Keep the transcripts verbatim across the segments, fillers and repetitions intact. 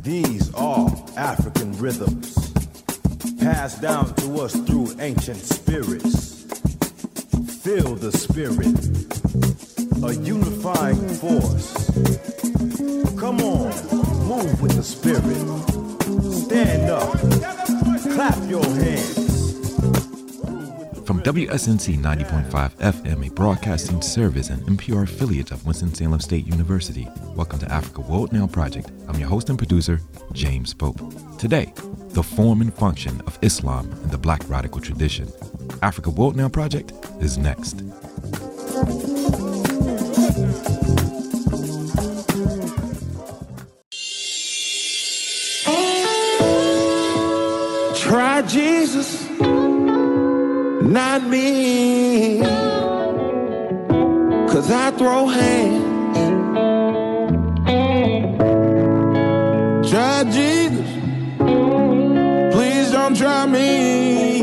These are African rhythms, passed down to us through ancient spirits. Feel the spirit, a unifying force. Come on, move with the spirit. Stand up, clap your hands. From W S N C ninety point five F M, a broadcasting service and N P R affiliate of Winston-Salem State University, welcome to Africa World Now Project. I'm your host and producer, James Pope. Today, the form and function of Islam in the Black radical tradition. Africa World Now Project is next. Try Jesus, not me, 'cause I throw hands. Try Jesus, please don't try me.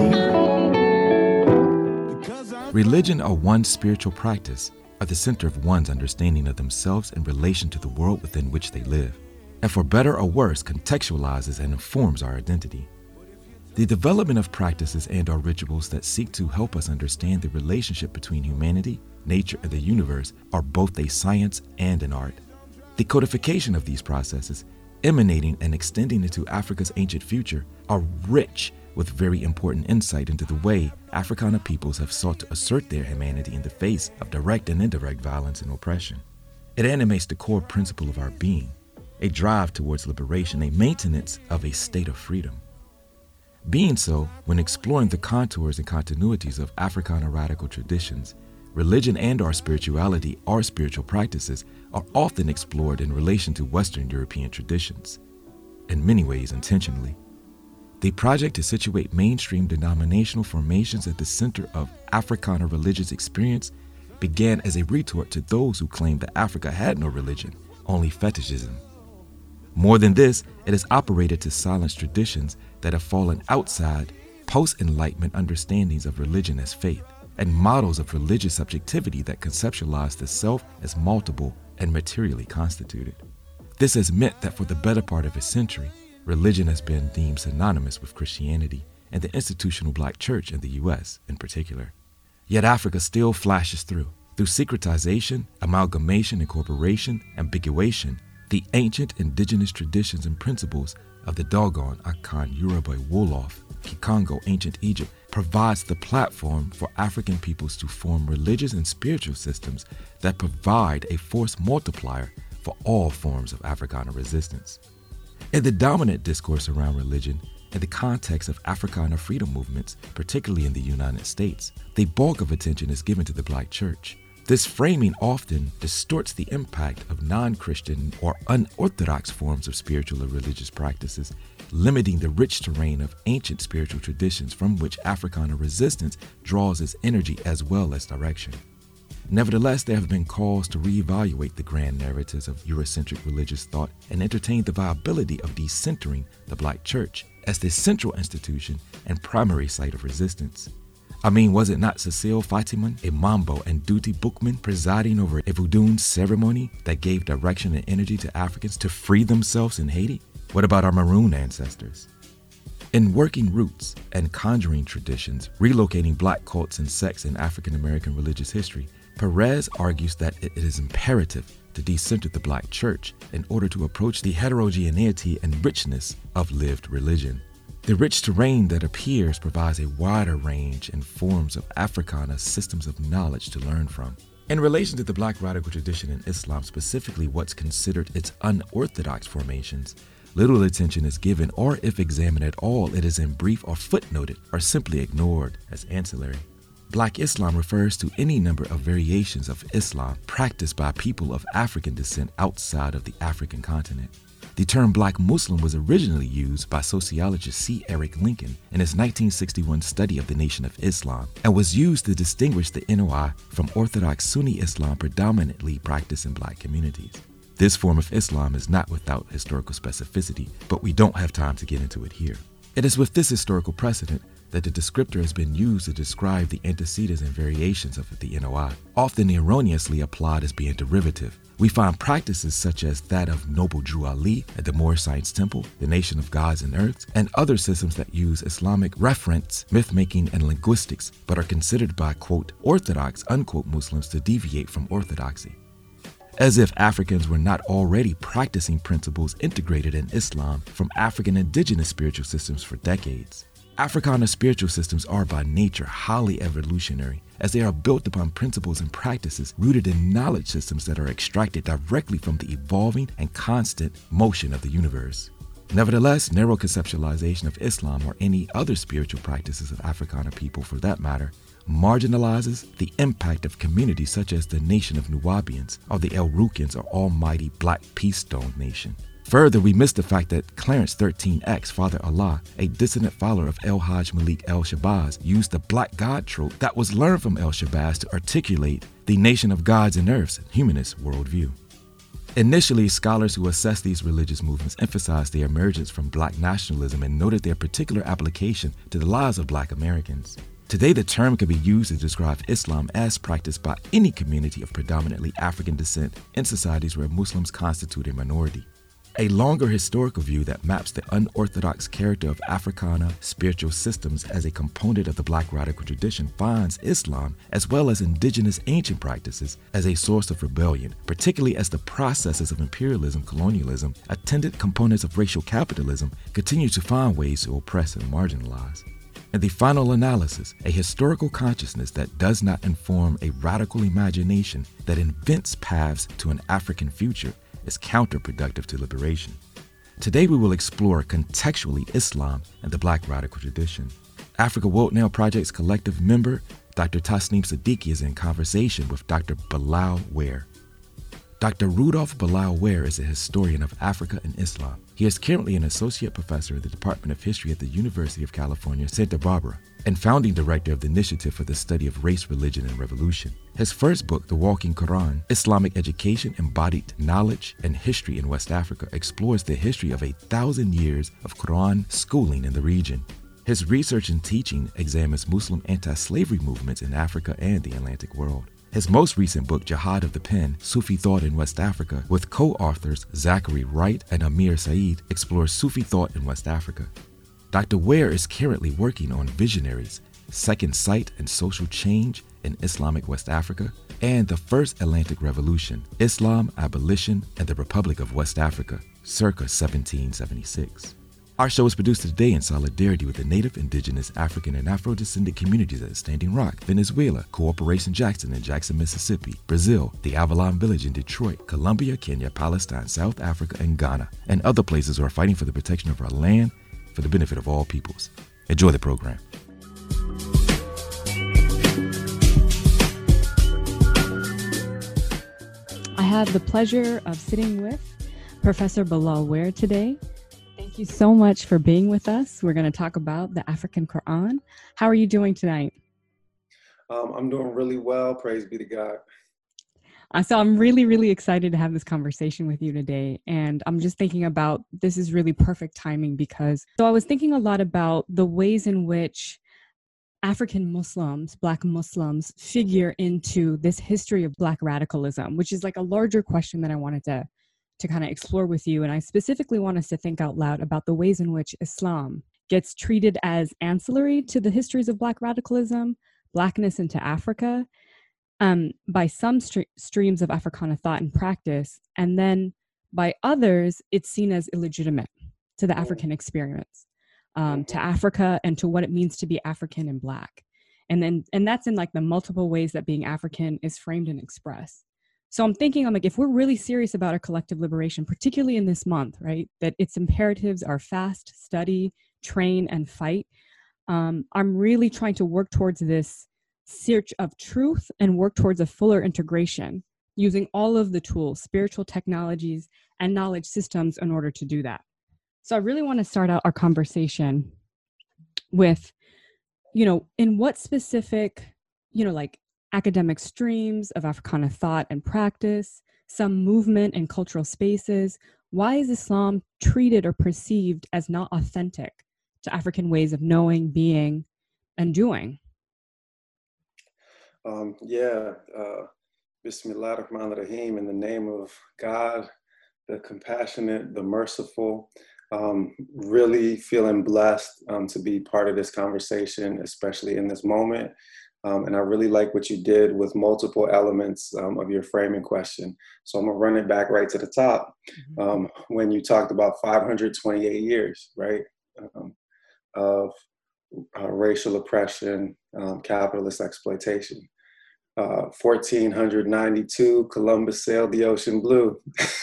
Religion or one's spiritual practice are the center of one's understanding of themselves in relation to the world within which they live, and for better or worse contextualizes and informs our identity. The development of practices and or rituals that seek to help us understand the relationship between humanity, nature, and the universe are both a science and an art. The codification of these processes, emanating and extending into Africa's ancient future, are rich with very important insight into the way Africana peoples have sought to assert their humanity in the face of direct and indirect violence and oppression. It animates the core principle of our being, a drive towards liberation, a maintenance of a state of freedom. Being so, when exploring the contours and continuities of Africana radical traditions, religion and our spirituality, our spiritual practices, are often explored in relation to Western European traditions, in many ways intentionally. The project to situate mainstream denominational formations at the center of Africana religious experience began as a retort to those who claimed that Africa had no religion, only fetishism. More than this, it has operated to silence traditions that have fallen outside post-Enlightenment understandings of religion as faith and models of religious subjectivity that conceptualize the self as multiple and materially constituted. This has meant that for the better part of a century, religion has been deemed synonymous with Christianity and the institutional Black church in the U S in particular. Yet Africa still flashes through. Through secretization, amalgamation, incorporation, ambiguation, the ancient indigenous traditions and principles of the Dogon, Akan, Yoruba, Wolof, Kikongo, ancient Egypt, provides the platform for African peoples to form religious and spiritual systems that provide a force multiplier for all forms of Africana resistance. In the dominant discourse around religion, in the context of Africana freedom movements, particularly in the United States, the bulk of attention is given to the Black church. This framing often distorts the impact of non-Christian or unorthodox forms of spiritual or religious practices, limiting the rich terrain of ancient spiritual traditions from which Africana resistance draws its energy as well as direction. Nevertheless, there have been calls to reevaluate the grand narratives of Eurocentric religious thought and entertain the viability of decentering the Black church as the central institution and primary site of resistance. I mean, was it not Cecile Fatiman, a Mambo, and Duty Bookman presiding over a Voodoo ceremony that gave direction and energy to Africans to free themselves in Haiti? What about our Maroon ancestors? In Working Roots and Conjuring Traditions, Relocating Black Cults and Sects in African American Religious History, Perez argues that it is imperative to decenter the Black church in order to approach the heterogeneity and richness of lived religion. The rich terrain that appears provides a wider range and forms of Africana systems of knowledge to learn from. In relation to the Black radical tradition in Islam, specifically what's considered its unorthodox formations, little attention is given, or if examined at all, it is in brief or footnoted or simply ignored as ancillary. Black Islam refers to any number of variations of Islam practiced by people of African descent outside of the African continent. The term Black Muslim was originally used by sociologist C. Eric Lincoln in his nineteen sixty-one study of the Nation of Islam and was used to distinguish the N O I from Orthodox Sunni Islam predominantly practiced in Black communities. This form of Islam is not without historical specificity, but we don't have time to get into it here. It is with this historical precedent that the descriptor has been used to describe the antecedents and variations of the N O I, often erroneously applied as being derivative. We find practices such as that of Noble Drew Ali at the Moorish Science Temple, the Nation of Gods and Earths, and other systems that use Islamic reference, myth-making, and linguistics, but are considered by, quote, orthodox, unquote, Muslims to deviate from orthodoxy. As if Africans were not already practicing principles integrated in Islam from African indigenous spiritual systems for decades. Africana spiritual systems are by nature highly evolutionary, as they are built upon principles and practices rooted in knowledge systems that are extracted directly from the evolving and constant motion of the universe. Nevertheless, narrow conceptualization of Islam or any other spiritual practices of Africana people for that matter marginalizes the impact of communities such as the nation of Nubians or the El Rukans or almighty Black Peace Stone Nation. Further, we miss the fact that Clarence thirteen X, Father Allah, a dissident follower of El Hajj Malik El Shabazz, used the black god trope that was learned from El Shabazz to articulate the nation of gods and earths humanist worldview. Initially, scholars who assessed these religious movements emphasized their emergence from black nationalism and noted their particular application to the lives of black Americans. Today, the term can be used to describe Islam as practiced by any community of predominantly African descent in societies where Muslims constitute a minority. A longer historical view that maps the unorthodox character of Africana spiritual systems as a component of the Black radical tradition finds Islam, as well as indigenous ancient practices, as a source of rebellion, particularly as the processes of imperialism, colonialism, attendant components of racial capitalism continue to find ways to oppress and marginalize. In the final analysis, a historical consciousness that does not inform a radical imagination that invents paths to an African future is counterproductive to liberation. Today we will explore contextually Islam and the Black radical tradition. Africa World Now Project's collective member, Doctor Tasneem Siddiqui, is in conversation with Doctor Bilal Ware. Doctor Rudolph Bilal Ware is a historian of Africa and Islam. He is currently an associate professor in the Department of History at the University of California, Santa Barbara, and founding director of the Initiative for the Study of Race, Religion, and Revolution. His first book, The Walking Quran, Islamic Education, Embodied Knowledge, and History in West Africa, explores the history of a thousand years of Quran schooling in the region. His research and teaching examines Muslim anti-slavery movements in Africa and the Atlantic world. His most recent book, Jihad of the Pen, Sufi Thought in West Africa, with co-authors Zachary Wright and Amir Said, explores Sufi thought in West Africa. Doctor Ware is currently working on Visionaries, Second Sight and Social Change in Islamic West Africa, and the First Atlantic Revolution, Islam, Abolition, and the Republic of West Africa, circa seventeen seventy-six. Our show is produced today in solidarity with the Native, Indigenous, African, and Afro-descendant communities at Standing Rock, Venezuela, Cooperation Jackson in Jackson, Mississippi, Brazil, the Avalon Village in Detroit, Colombia, Kenya, Palestine, South Africa, and Ghana, and other places who are fighting for the protection of our land for the benefit of all peoples. Enjoy the program. I have the pleasure of sitting with Professor Bilal Ware today. Thank you so much for being with us. We're going to talk about the African Quran. How are you doing tonight? Um, I'm doing really well. Praise be to God. Uh, so I'm really, really excited to have this conversation with you today. And I'm just thinking about, this is really perfect timing because, so I was thinking a lot about the ways in which African Muslims, Black Muslims, figure into this history of Black radicalism, which is like a larger question that I wanted to to kind of explore with you. And I specifically want us to think out loud about the ways in which Islam gets treated as ancillary to the histories of Black radicalism, Blackness into Africa, um, by some st- streams of Africana thought and practice, and then by others, it's seen as illegitimate to the African experience, um, to Africa and to what it means to be African and Black. And then, and that's in like the multiple ways that being African is framed and expressed. So I'm thinking, I'm like, if we're really serious about our collective liberation, particularly in this month, right, that its imperatives are fast, study, train, and fight, um, I'm really trying to work towards this search of truth and work towards a fuller integration using all of the tools, spiritual technologies, and knowledge systems in order to do that. So I really want to start out our conversation with, you know, in what specific, you know, like, academic streams of Africana thought and practice, some movement and cultural spaces, why is Islam treated or perceived as not authentic to African ways of knowing, being, and doing? Um, yeah, uh, Bismillah ar-Rahman ar-Rahim, in the name of God, the compassionate, the merciful. Um, really feeling blessed um, to be part of this conversation, especially in this moment. Um, and I really like what you did with multiple elements um, of your framing question. So I'm gonna run it back right to the top. Um, when you talked about five hundred twenty-eight years, right, um, of uh, racial oppression, um, capitalist exploitation. Uh, fourteen ninety-two, Columbus sailed the ocean blue.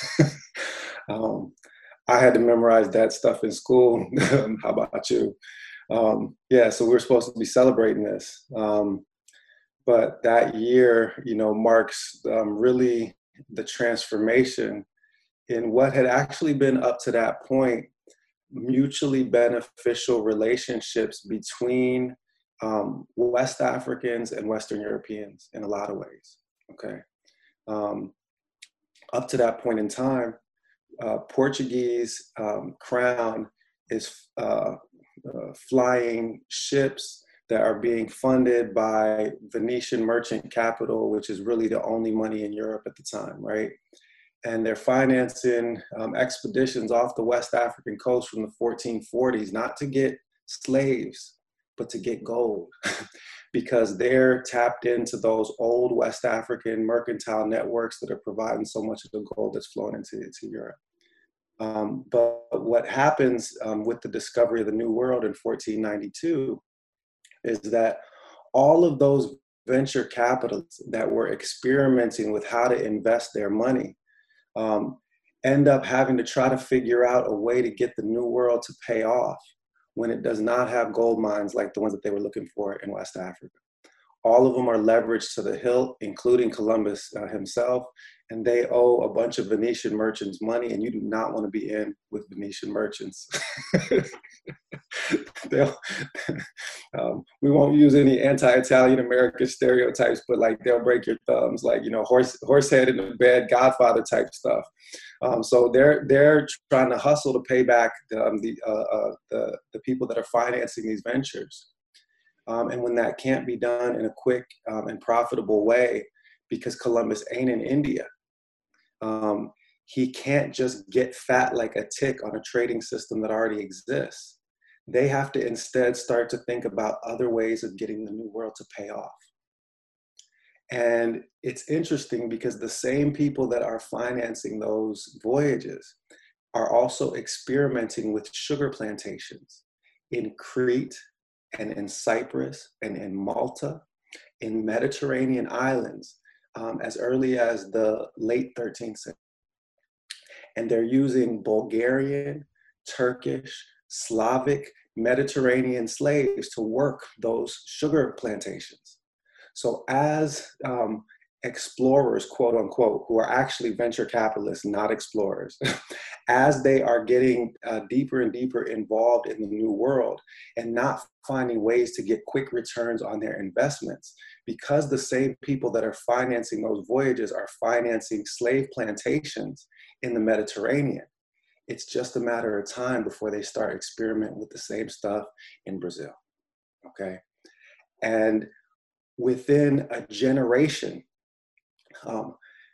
um, I had to memorize that stuff in school. How about you? Um, yeah, so we're supposed to be celebrating this. Um, but that year, you know, marks um, really the transformation in what had actually been up to that point, mutually beneficial relationships between um, West Africans and Western Europeans in a lot of ways, okay? Um, up to that point in time, Uh, Portuguese um, crown is uh, uh, flying ships that are being funded by Venetian merchant capital, which is really the only money in Europe at the time, right? And they're financing um, expeditions off the West African coast from the fourteen forties, not to get slaves, but to get gold, because they're tapped into those old West African mercantile networks that are providing so much of the gold that's flowing into, into Europe. Um, but what happens um, with the discovery of the New World in fourteen ninety-two is that all of those venture capitalists that were experimenting with how to invest their money um, end up having to try to figure out a way to get the New World to pay off when it does not have gold mines like the ones that they were looking for in West Africa. All of them are leveraged to the hilt, including Columbus uh, himself, and they owe a bunch of Venetian merchants money, and you do not want to be in with Venetian merchants. um, we won't use any anti-Italian American stereotypes, but like they'll break your thumbs, like, you know, horse horse head in the bed, Godfather type stuff. Um, so they're they're trying to hustle to pay back um, the, uh, uh, the the people that are financing these ventures. Um, and when that can't be done in a quick um, and profitable way, because Columbus ain't in India, um, he can't just get fat like a tick on a trading system that already exists. They have to instead start to think about other ways of getting the New World to pay off. And it's interesting because the same people that are financing those voyages are also experimenting with sugar plantations in Crete, and in Cyprus, and in Malta, in Mediterranean islands, um, as early as the late thirteenth century. And they're using Bulgarian, Turkish, Slavic, Mediterranean slaves to work those sugar plantations. So as um, explorers, quote unquote, who are actually venture capitalists, not explorers, as they are getting uh, deeper and deeper involved in the New World and not finding ways to get quick returns on their investments, because the same people that are financing those voyages are financing slave plantations in the Mediterranean, it's just a matter of time before they start experimenting with the same stuff in Brazil, okay? And within a generation, um,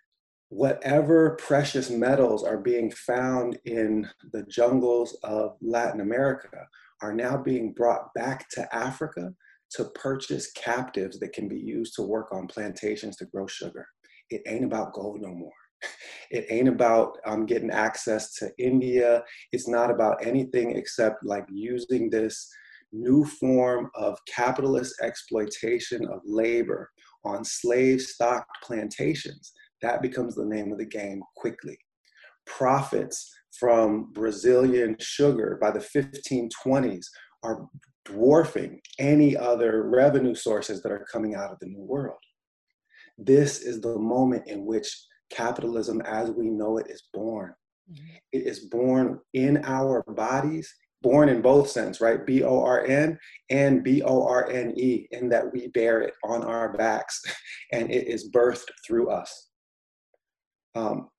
whatever precious metals are being found in the jungles of Latin America are now being brought back to Africa to purchase captives that can be used to work on plantations to grow sugar. It ain't about gold no more. It ain't about um, getting access to India. It's not about anything except like using this new form of capitalist exploitation of labor on slave-stocked plantations. That becomes the name of the game quickly. Profits from Brazilian sugar by the fifteen twenties are dwarfing any other revenue sources that are coming out of the New World. This is the moment in which capitalism as we know it is born. Mm-hmm. It is born in our bodies, born in both sense, right? B O R N and B O R N E, in that we bear it on our backs and it is birthed through us. Um,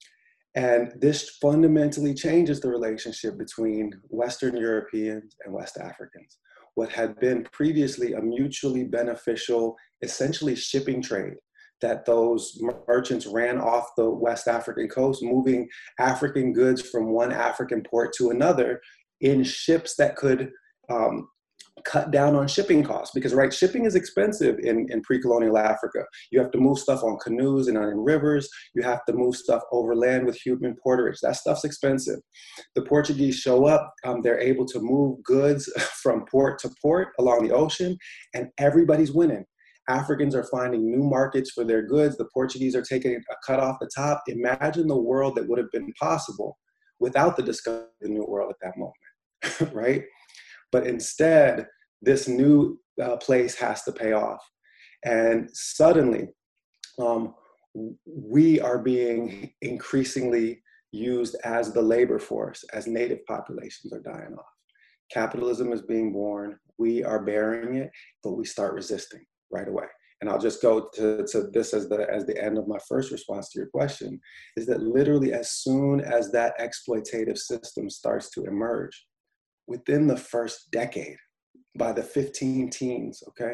And this fundamentally changes the relationship between Western Europeans and West Africans. What had been previously a mutually beneficial, essentially shipping trade, that those merchants ran off the West African coast, moving African goods from one African port to another in ships that could um, cut down on shipping costs, because right, shipping is expensive in, in pre-colonial Africa. You have to move stuff on canoes and on rivers. You have to move stuff overland with human porterage. That stuff's expensive. The Portuguese show up, um, they're able to move goods from port to port along the ocean, and everybody's winning. Africans are finding new markets for their goods. The Portuguese are taking a cut off the top. Imagine the world that would have been possible without the discovery of the New World at that moment, right? But instead, this new uh, place has to pay off. And suddenly, um, we are being increasingly used as the labor force, as native populations are dying off. Capitalism is being born. We are bearing it, but we start resisting right away. And I'll just go to, to this as the, as the end of my first response to your question, is that literally as soon as that exploitative system starts to emerge, within the first decade, by the fifteen teens, okay,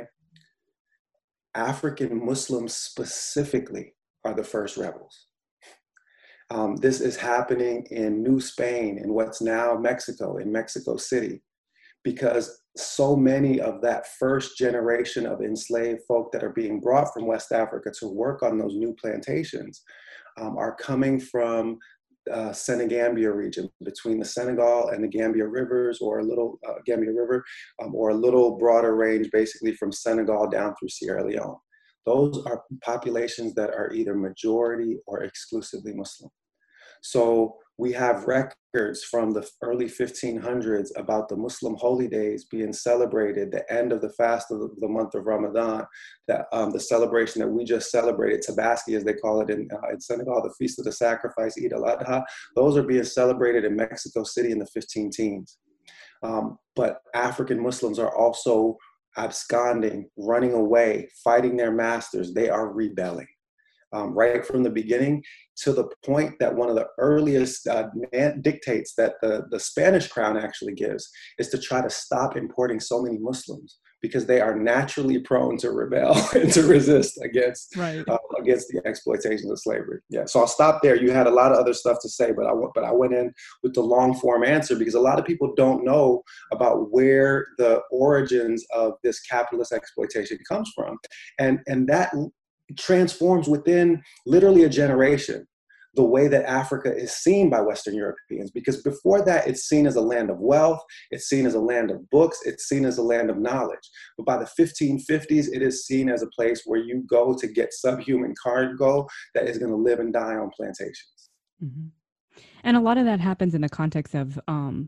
African Muslims specifically are the first rebels. Um, this is happening in New Spain, in what's now Mexico, in Mexico City, because so many of that first generation of enslaved folk that are being brought from West Africa to work on those new plantations um, are coming from Uh, Senegambia region, between the Senegal and the Gambia rivers, or a little uh, Gambia River, um, or a little broader range, basically from Senegal down through Sierra Leone. Those are populations that are either majority or exclusively Muslim. So we have records from the early fifteen hundreds about the Muslim holy days being celebrated, the end of the fast of the, the month of Ramadan, that um, the celebration that we just celebrated, Tabaski as they call it in, uh, in Senegal, the Feast of the Sacrifice, Eid al-Adha. Those are being celebrated in Mexico City in the fifteen teens. Um, but African Muslims are also absconding, running away, fighting their masters. They are rebelling. Um, right from the beginning, to the point that one of the earliest uh, man- dictates that the, the Spanish crown actually gives is to try to stop importing so many Muslims, because they are naturally prone to rebel and to resist against right. uh, against the exploitation of slavery. Yeah, so I'll stop there. You had a lot of other stuff to say, but I went, but I went in with the long form answer because a lot of people don't know about where the origins of this capitalist exploitation comes from, and and that transforms within literally a generation the way that Africa is seen by Western Europeans, because before that it's seen as a land of wealth, it's seen as a land of books, it's seen as a land of knowledge. But by the fifteen fifties, it is seen as a place where you go to get subhuman cargo that is going to live and die on plantations. Mm-hmm. And a lot of that happens in the context of um,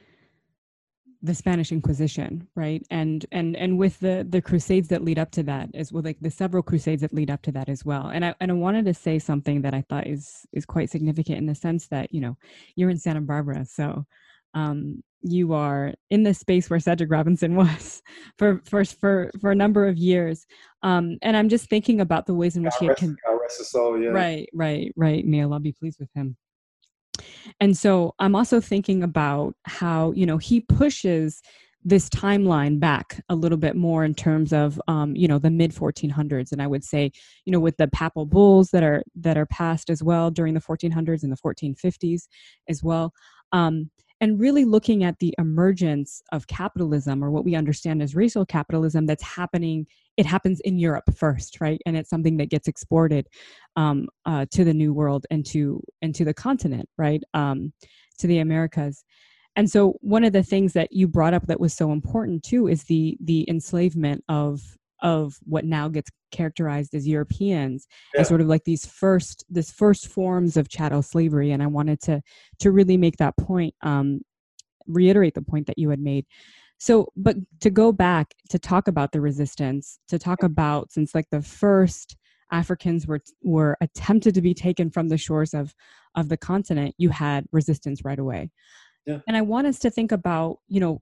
the Spanish Inquisition, right? And and and with the the crusades that lead up to that, as well, like the several crusades that lead up to that as well. And I and I wanted to say something that I thought is is quite significant in the sense that, you know, you're in Santa Barbara, so um, you are in the space where Cedric Robinson was for for for for a number of years. Um, and I'm just thinking about the ways in which God he had rest, con- God rest his soul, yeah. Right, right, right. May Allah be pleased with him. And so I'm also thinking about how, you know, he pushes this timeline back a little bit more in terms of, um, you know, the mid fourteen hundreds. And I would say, you know, with the papal bulls that are that are passed as well during the fourteen hundreds and the fourteen fifties as well. Um, and really looking at the emergence of capitalism, or what we understand as racial capitalism, that's happening. It happens in Europe first, right? And it's something that gets exported um, uh, to the New World and to, and to the continent, right? Um, to the Americas. And so one of the things that you brought up that was so important too is the the enslavement of of what now gets characterized as Europeans, yeah. as sort of like these first this first forms of chattel slavery. And I wanted to to really make that point, um, reiterate the point that you had made. So, but to go back to talk about the resistance, to talk about, since like the first Africans were were attempted to be taken from the shores of of the continent, you had resistance right away. Yeah. And I want us to think about, you know,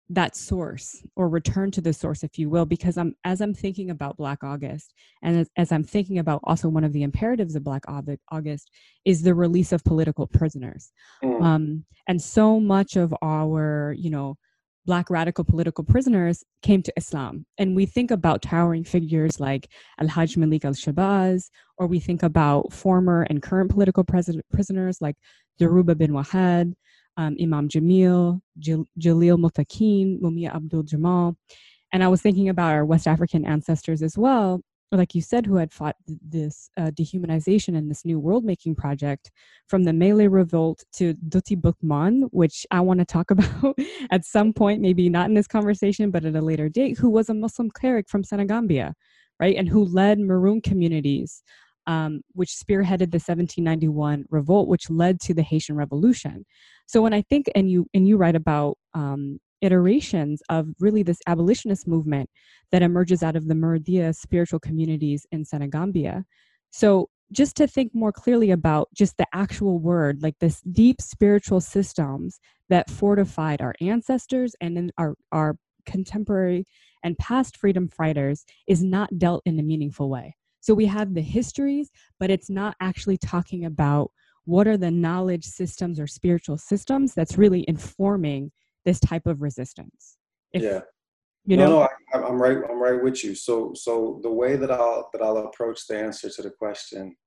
that source, or return to the source, if you will, because I'm as I'm thinking about Black August, and as, as I'm thinking about also one of the imperatives of Black August is the release of political prisoners. Mm. Um, and so much of our, you know, Black radical political prisoners came to Islam. And we think about towering figures like Al-Hajj Malik al-Shabazz, or we think about former and current political pres- prisoners like Daruba bin Wahad, Um, Imam Jamil, Jal- Jalil Mutaqeen, Mumia Abdul Jamal. And I was thinking about our West African ancestors as well, like you said, who had fought th- this uh, dehumanization and this new world-making project, from the Malay Revolt to Duti Bukman, which I want to talk about at some point, maybe not in this conversation, but at a later date, who was a Muslim cleric from Senegambia, right? And who led Maroon communities, um, which spearheaded the seventeen ninety-one revolt, which led to the Haitian Revolution. So when I think, and you and you write about um, iterations of really this abolitionist movement that emerges out of the Muridiya spiritual communities in Senegambia. So just to think more clearly about just the actual word, like this deep spiritual systems that fortified our ancestors and in our, our contemporary and past freedom fighters, is not dealt in a meaningful way. So we have the histories, but it's not actually talking about what are the knowledge systems or spiritual systems that's really informing this type of resistance. If, yeah. You no, know? no, I, I'm right. I'm right with you. So, so the way that I'll that I'll approach the answer to the question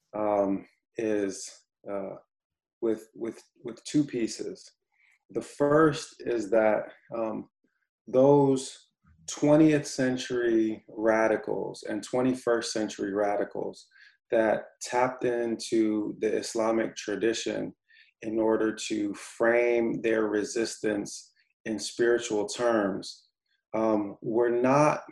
um, is uh, with with with two pieces. The first is that um, those twentieth century radicals and twenty-first century radicals that tapped into the Islamic tradition in order to frame their resistance in spiritual terms, um, were not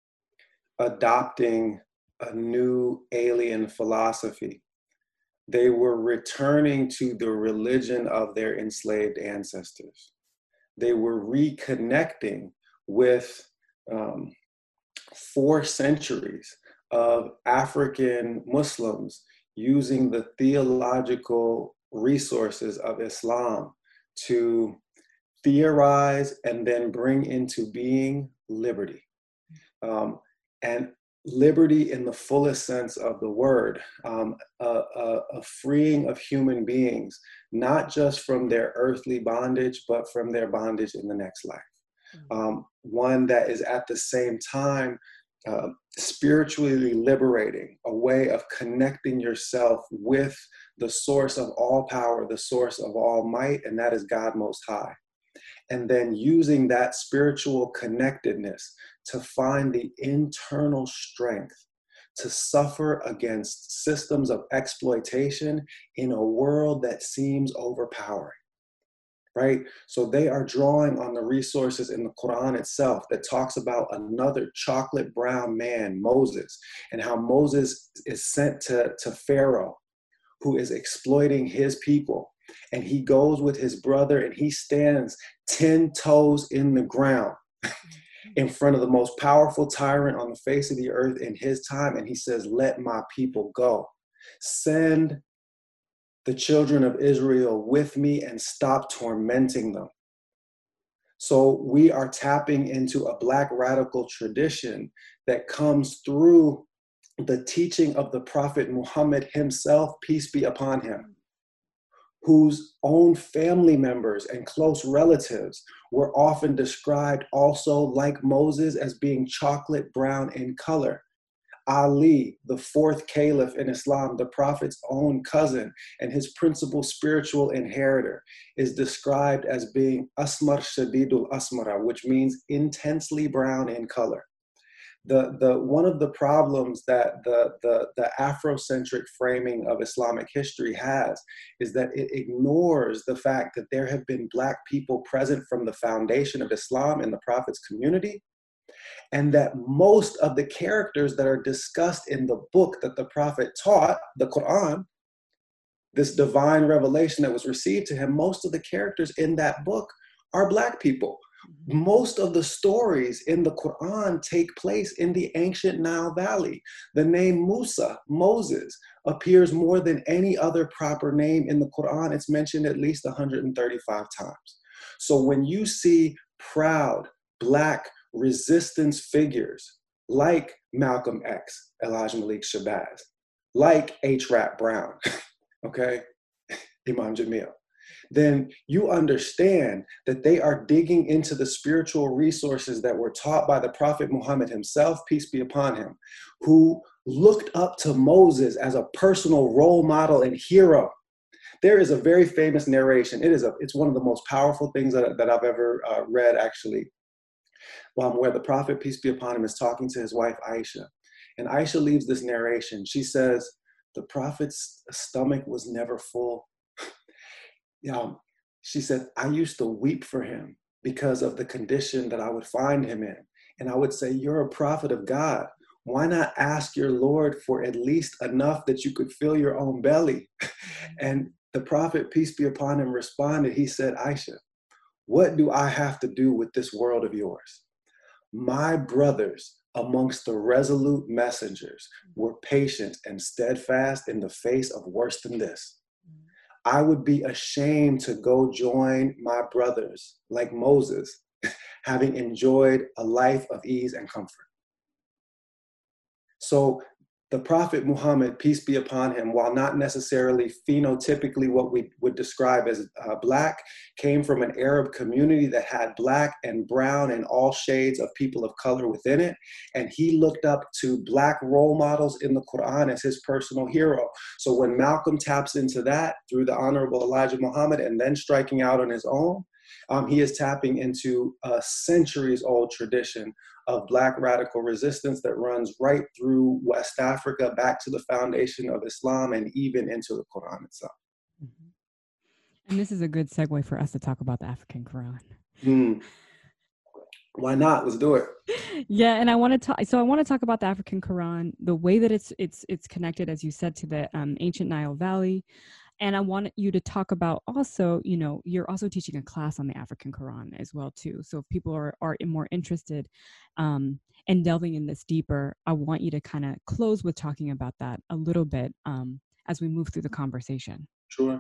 adopting a new alien philosophy. They were returning to the religion of their enslaved ancestors. They were reconnecting with um, four centuries of African Muslims using the theological resources of Islam to theorize and then bring into being liberty. Um, and liberty in the fullest sense of the word, um, a, a, a freeing of human beings, not just from their earthly bondage, but from their bondage in the next life. Um, one that is at the same time uh, spiritually liberating, a way of connecting yourself with the source of all power, the source of all might, and that is God Most High. And then using that spiritual connectedness to find the internal strength to suffer against systems of exploitation in a world that seems overpowering. Right? So they are drawing on the resources in the Quran itself that talks about another chocolate brown man, Moses, and how Moses is sent to, to Pharaoh, who is exploiting his people. And he goes with his brother and he stands ten toes in the ground in front of the most powerful tyrant on the face of the earth in his time. And he says, let my people go. Send the children of Israel with me and stop tormenting them. So we are tapping into a Black radical tradition that comes through the teaching of the Prophet Muhammad himself, peace be upon him, whose own family members and close relatives were often described also, like Moses, as being chocolate brown in color. Ali, the fourth caliph in Islam, the Prophet's own cousin and his principal spiritual inheritor, is described as being Asmar Shadidul Asmara, which means intensely brown in color. The, the, one of the problems that the, the, the Afrocentric framing of Islamic history has is that it ignores the fact that there have been Black people present from the foundation of Islam in the Prophet's community, and that most of the characters that are discussed in the book that the Prophet taught, the Quran, this divine revelation that was received to him, most of the characters in that book are Black people. Most of the stories in the Quran take place in the ancient Nile Valley. The name Musa, Moses, appears more than any other proper name in the Quran. It's mentioned at least one hundred thirty-five times. So when you see proud Black resistance figures like Malcolm X, Elijah Malik Shabazz, like H. Rap Brown, okay, Imam Jamil, then you understand that they are digging into the spiritual resources that were taught by the Prophet Muhammad himself, peace be upon him, who looked up to Moses as a personal role model and hero. There is a very famous narration. It is a, it's one of the most powerful things that, that I've ever uh, read, actually, um, where the Prophet, peace be upon him, is talking to his wife, Aisha. And Aisha leaves this narration. She says, the Prophet's stomach was never full. Um, she said, I used to weep for him because of the condition that I would find him in. And I would say, you're a prophet of God. Why not ask your Lord for at least enough that you could fill your own belly? And the Prophet, peace be upon him, responded. He said, Aisha, what do I have to do with this world of yours? My brothers amongst the resolute messengers were patient and steadfast in the face of worse than this. I would be ashamed to go join my brothers like Moses, having enjoyed a life of ease and comfort. So the Prophet Muhammad, peace be upon him, while not necessarily phenotypically what we would describe as uh, Black, came from an Arab community that had Black and brown and all shades of people of color within it. And he looked up to Black role models in the Quran as his personal hero. So when Malcolm taps into that through the Honorable Elijah Muhammad and then striking out on his own, um, he is tapping into a centuries old tradition of Black radical resistance that runs right through West Africa, back to the foundation of Islam, and even into the Quran itself. Mm-hmm. And this is a good segue for us to talk about the African Quran. Mm. Why not? Let's do it. Yeah, and I want to talk. So I want to talk about the African Quran, the way that it's it's it's connected, as you said, to the um, ancient Nile Valley. And I want you to talk about also, you know, you're also teaching a class on the African Quran as well, too. So if people are, are more interested um, in delving in this deeper, I want you to kind of close with talking about that a little bit um, as we move through the conversation. Sure.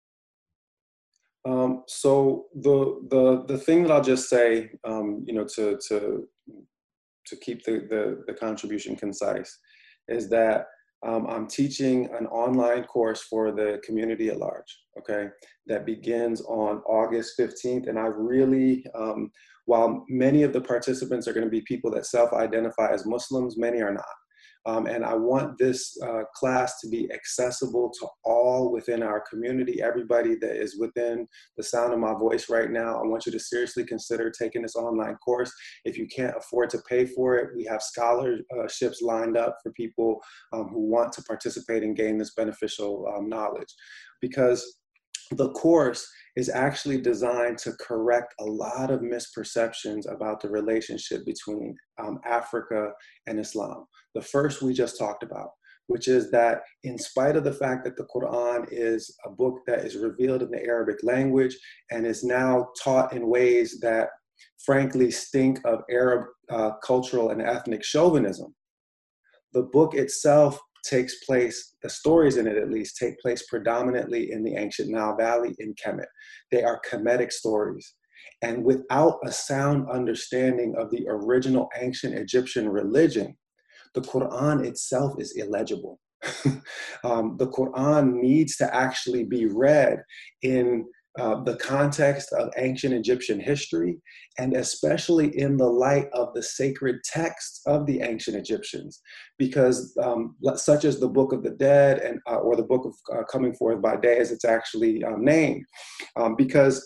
Um, so the the the thing that I'll just say, um, you know, to to to keep the, the the contribution concise, is that Um, I'm teaching an online course for the community at large, okay, that begins on August fifteenth. And I really, um, while many of the participants are going to be people that self-identify as Muslims, many are not. Um, and I want this uh, class to be accessible to all within our community, everybody that is within the sound of my voice right now. I want you to seriously consider taking this online course. If you can't afford to pay for it, we have scholarships lined up for people um, who want to participate and gain this beneficial um, knowledge. Because the course is actually designed to correct a lot of misperceptions about the relationship between um, Africa and Islam. The first we just talked about, which is that in spite of the fact that the Quran is a book that is revealed in the Arabic language and is now taught in ways that frankly stink of Arab uh, cultural and ethnic chauvinism, the book itself takes place, the stories in it at least, take place predominantly in the ancient Nile Valley in Kemet. They are Kemetic stories. And without a sound understanding of the original ancient Egyptian religion, the Quran itself is illegible. um, the Quran needs to actually be read in Uh, the context of ancient Egyptian history, and especially in the light of the sacred texts of the ancient Egyptians, because um, such as the Book of the Dead and uh, or the Book of uh, Coming Forth by Day, as it's actually um, named, um, because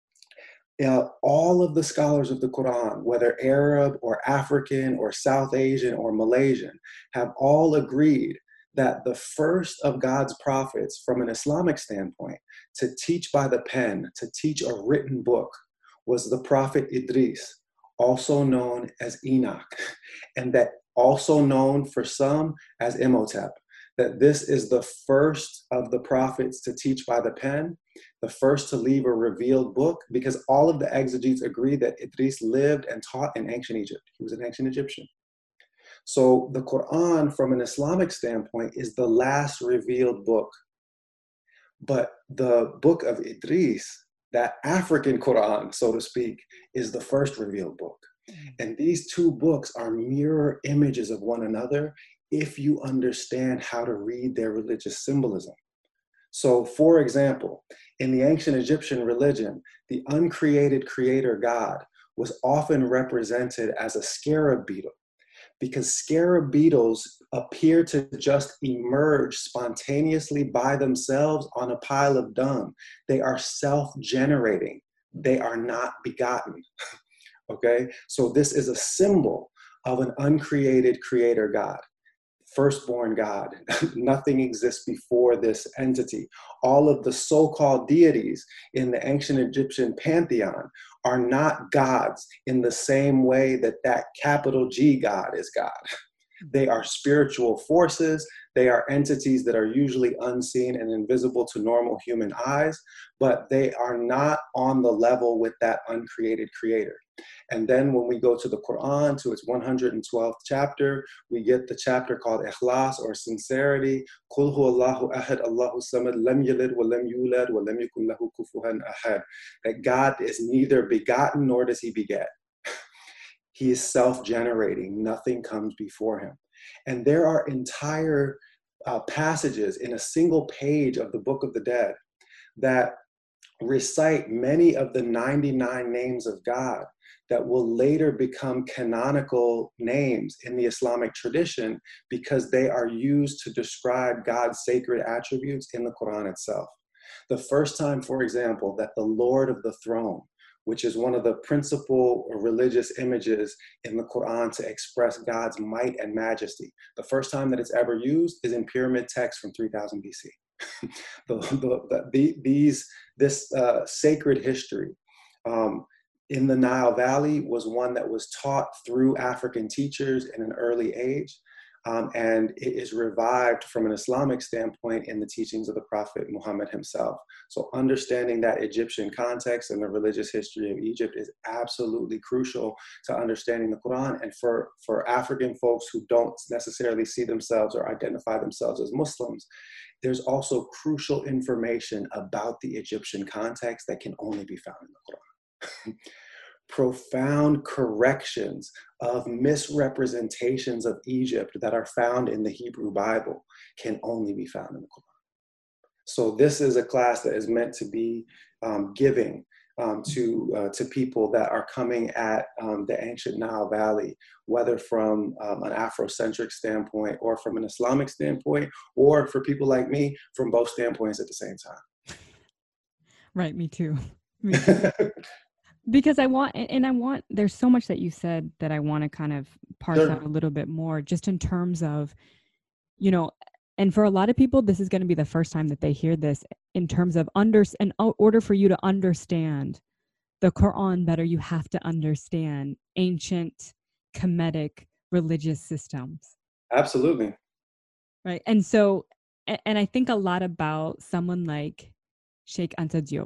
uh, all of the scholars of the Quran, whether Arab or African or South Asian or Malaysian, have all agreed that the first of God's prophets from an Islamic standpoint to teach by the pen, to teach a written book, was the prophet Idris, also known as Enoch, and that also known for some as Imhotep, that this is the first of the prophets to teach by the pen, the first to leave a revealed book, because all of the exegetes agree that Idris lived and taught in ancient Egypt. He was an ancient Egyptian. So the Quran, from an Islamic standpoint, is the last revealed book. But the book of Idris That African Quran, so to speak, is the first revealed book. And these two books are mirror images of one another if you understand how to read their religious symbolism. So, for example, in the ancient Egyptian religion, the uncreated creator God was often represented as a scarab beetle, because scarab beetles appear to just emerge spontaneously by themselves on a pile of dung. They are self-generating. They are not begotten. Okay? So this is a symbol of an uncreated creator God, firstborn God. Nothing exists before this entity. All of the so-called deities in the ancient Egyptian pantheon are not gods in the same way that that capital G God is God. They are spiritual forces. They are entities that are usually unseen and invisible to normal human eyes, but they are not on the level with that uncreated creator. And then when we go to the Quran, to its one hundred twelfth chapter, we get the chapter called Ikhlas, or sincerity. Qul huwallahu ahad, Allahu samad, lam yalid wa lam yulad wa lam yakun lahu kufuwan ahad. That God is neither begotten nor does he beget. He is self-generating. Nothing comes before him. And there are entire uh, passages in a single page of the Book of the Dead that recite many of the ninety-nine names of God that will later become canonical names in the Islamic tradition because they are used to describe God's sacred attributes in the Quran itself. The first time, for example, that the Lord of the Throne, which is one of the principal religious images in the Quran to express God's might and majesty, the first time that it's ever used is in pyramid text from three thousand B C. the, the, the, these, this uh, sacred history um, in the Nile Valley was one that was taught through African teachers in an early age. Um, and it is revived from an Islamic standpoint in the teachings of the Prophet Muhammad himself. So understanding that Egyptian context and the religious history of Egypt is absolutely crucial to understanding the Quran. And for, for African folks who don't necessarily see themselves or identify themselves as Muslims, there's also crucial information about the Egyptian context that can only be found in the Quran. Profound corrections of misrepresentations of Egypt that are found in the Hebrew Bible can only be found in the Quran. So this is a class that is meant to be um, giving um, to, uh, to people that are coming at um, the ancient Nile Valley, whether from um, an Afrocentric standpoint or from an Islamic standpoint, or for people like me, from both standpoints at the same time. Right, me too. Me too. Because I want, and I want, there's so much that you said that I want to kind of parse Sure. out a little bit more, just in terms of, you know, and for a lot of people, this is going to be the first time that they hear this, in terms of, under, in order for you to understand the Quran better, you have to understand ancient Kemetic religious systems. Absolutely. Right. And so, and I think a lot about someone like Sheikh Anta Diop.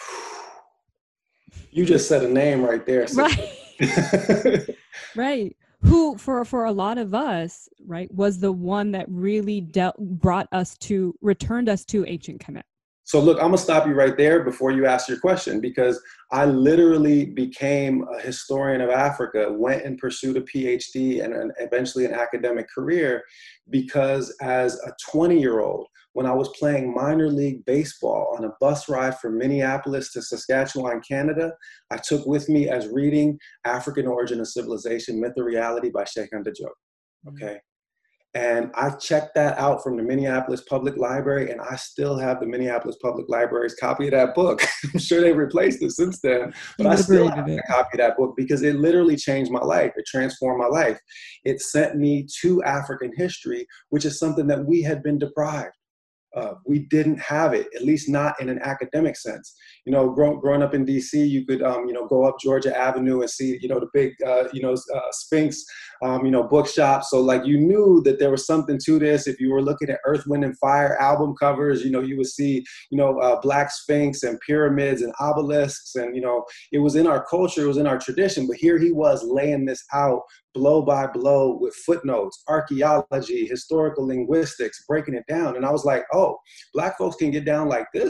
You just said a name right there. Right. Right. Who, for, for a lot of us, right, was the one that really dealt, brought us to, returned us to ancient Kemet. So look, I'm gonna stop you right there before you ask your question, because I literally became a historian of Africa, went and pursued a P H D and an, eventually an academic career, because as a twenty year old, when I was playing minor league baseball on a bus ride from Minneapolis to Saskatchewan, Canada, I took with me as reading African Origin of Civilization, Myth or Reality by Sheikh Anta Diop, okay? And I checked that out from the Minneapolis Public Library, and I still have the Minneapolis Public Library's copy of that book. I'm sure they've replaced it since then, but I still have a copy of that book because it literally changed my life. It transformed my life. It sent me to African history, which is something that we had been deprived. Uh, we didn't have it, at least not in an academic sense. You know, grow, growing up in D C, you could, um, you know, go up Georgia Avenue and see, you know, the big, uh, you know, uh, Sphinx, um, you know, bookshop. So like you knew that there was something to this. If you were looking at Earth, Wind and Fire album covers, you know, you would see, you know, uh, Black Sphinx and pyramids and obelisks. And, you know, it was in our culture, it was in our tradition. But here he was laying this out blow by blow with footnotes, archaeology, historical linguistics, breaking it down. And I was like, oh, Black folks can get down like this?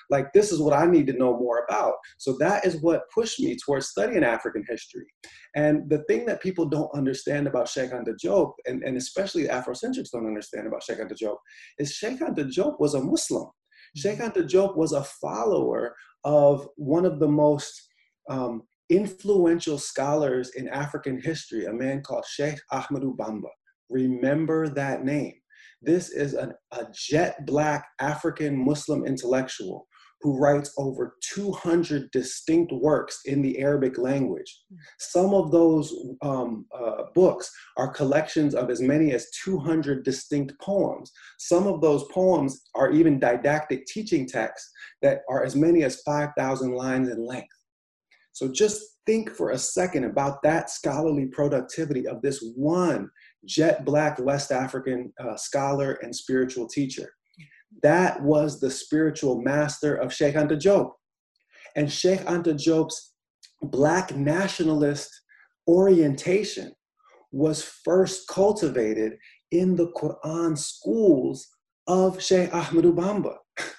Like, this is what I need to know more about. So that is what pushed me towards studying African history. And the thing that people don't understand about Sheikh Anta Diop, and, and especially Afrocentrics don't understand about Sheikh Anta Diop, is Sheikh Anta Diop was a Muslim. Sheikh Anta Diop was a follower of one of the most um, influential scholars in African history, a man called Sheikh Ahmadou Bamba. Remember that name. This is an, a jet black African Muslim intellectual who writes over two hundred distinct works in the Arabic language. Some of those um, uh, books are collections of as many as two hundred distinct poems. Some of those poems are even didactic teaching texts that are as many as five thousand lines in length. So just think for a second about that scholarly productivity of this one jet black West African uh, scholar and spiritual teacher. That was the spiritual master of Sheikh Anta Diop. And Sheikh Anta Diop's black nationalist orientation was first cultivated in the Quran schools of Sheikh Ahmadou Bamba.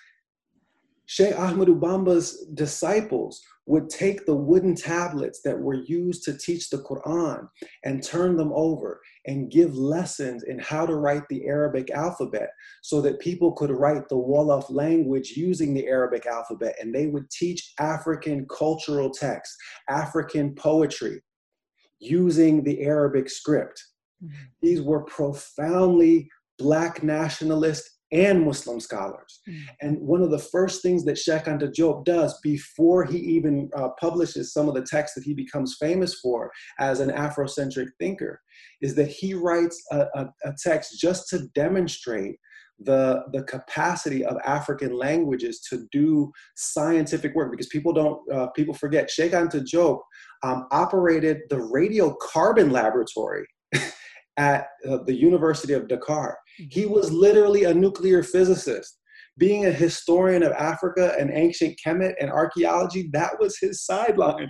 Sheikh Ahmadou Bamba's disciples would take the wooden tablets that were used to teach the Quran and turn them over and give lessons in how to write the Arabic alphabet so that people could write the Wolof language using the Arabic alphabet. And they would teach African cultural texts, African poetry, using the Arabic script. Mm-hmm. These were profoundly Black nationalist and Muslim scholars. Mm. And one of the first things that Sheikh Anta Diop does before he even uh, publishes some of the texts that he becomes famous for as an Afrocentric thinker is that he writes a, a, a text just to demonstrate the, the capacity of African languages to do scientific work, because people don't, uh, people forget Sheikh Anta Diop um, operated the radiocarbon laboratory at uh, the University of Dakar. He was literally a nuclear physicist. Being a historian of Africa and ancient Kemet and archaeology, that was his sideline.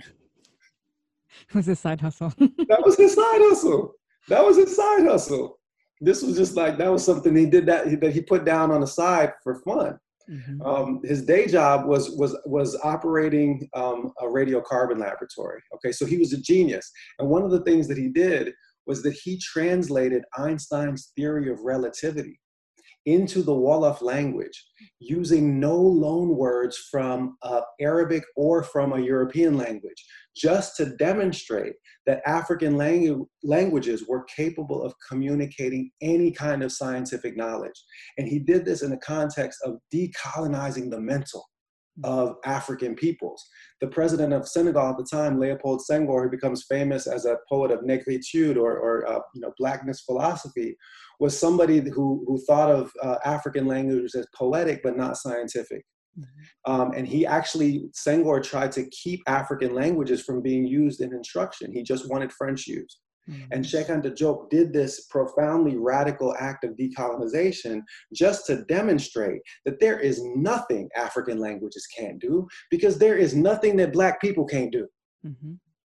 It was his side hustle. That was his side hustle. That was his side hustle. This was just like, that was something he did that, that he put down on the side for fun. Mm-hmm. Um, his day job was was was operating um, a radiocarbon laboratory. Okay, so he was a genius. And one of the things that he did was that he translated Einstein's theory of relativity into the Wolof language using no loan words from uh, Arabic or from a European language, just to demonstrate that African langu- languages were capable of communicating any kind of scientific knowledge. And he did this in the context of decolonizing the mental of African peoples. The president of Senegal at the time, Leopold Senghor, who becomes famous as a poet of negritude or, or uh, you know, blackness philosophy, was somebody who, who thought of uh, African languages as poetic but not scientific. Mm-hmm. Um, and he actually, Senghor tried to keep African languages from being used in instruction. He just wanted French used. Mm-hmm. And Sheikh Anta Diop did this profoundly radical act of decolonization just to demonstrate that there is nothing African languages can't do, because there is nothing that Black people can't do. Mm-hmm.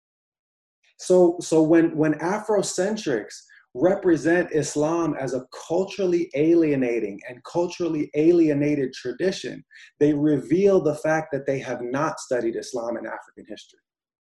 So, so when, when Afrocentrics represent Islam as a culturally alienating and culturally alienated tradition, they reveal the fact that they have not studied Islam in African history.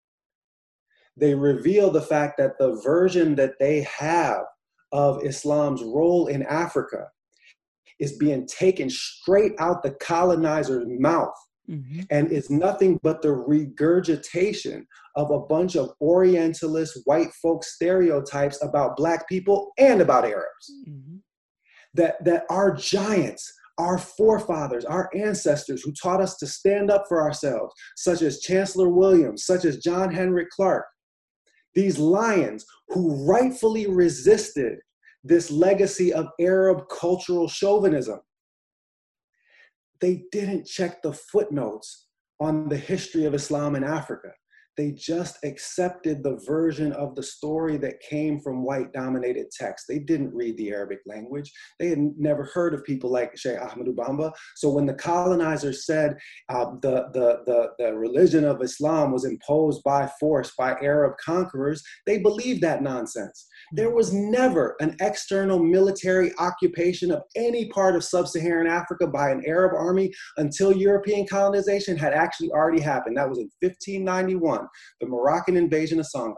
They reveal the fact that the version that they have of Islam's role in Africa is being taken straight out the colonizer's mouth. Mm-hmm. And it's nothing but the regurgitation of a bunch of Orientalist white folk stereotypes about Black people and about Arabs. Mm-hmm. That, that our giants, our forefathers, our ancestors who taught us to stand up for ourselves, such as Chancellor Williams, such as John Henrik Clarke, these lions who rightfully resisted this legacy of Arab cultural chauvinism, they didn't check the footnotes on the history of Islam in Africa. They just accepted the version of the story that came from white-dominated texts. They didn't read the Arabic language. They had never heard of people like Sheikh Ahmadou Bamba. So when the colonizers said uh, the, the, the, the religion of Islam was imposed by force by Arab conquerors, they believed that nonsense. There was never an external military occupation of any part of sub-Saharan Africa by an Arab army until European colonization had actually already happened. That was in fifteen ninety-one, the Moroccan invasion of Songhai.